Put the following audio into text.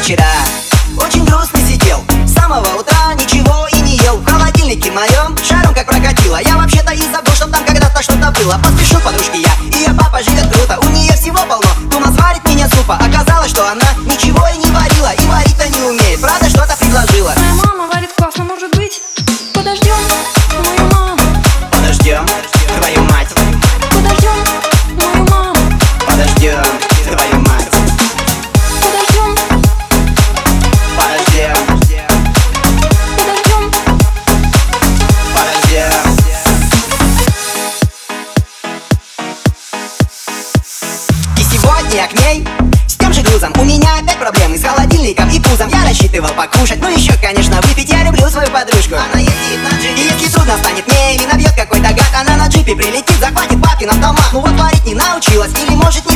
вчера очень грустный сидел, с самого утра ничего и не ел. В холодильнике моем шаром как прокатило. Я вообще-то и забыл, что там когда-то что-то было. Поспешу к подружке я, ее папа живет круто. У нее всего полно, Тума сварит мне супа. Оказалось, что она ничего и не варила, и варить-то не умеет, правда что-то предложила. Моя мама варит классно, может быть, подождем мою маму. Подождем твою мать. Подождем мою маму. Подождем твою мать. Подождем. Подождем. Подождем. Подождем. И сегодня я к ней с тем же грузом. У меня опять проблемы с холодильником и пузом. Я рассчитывал покушать, ну еще, конечно, выпить. Я люблю свою подружку, она ездит на джипе. И если трудно станет мне или набьет какой-то гад, она на джипе прилетит, захватит папкин автомат. Ну вот варить не научилась, или может не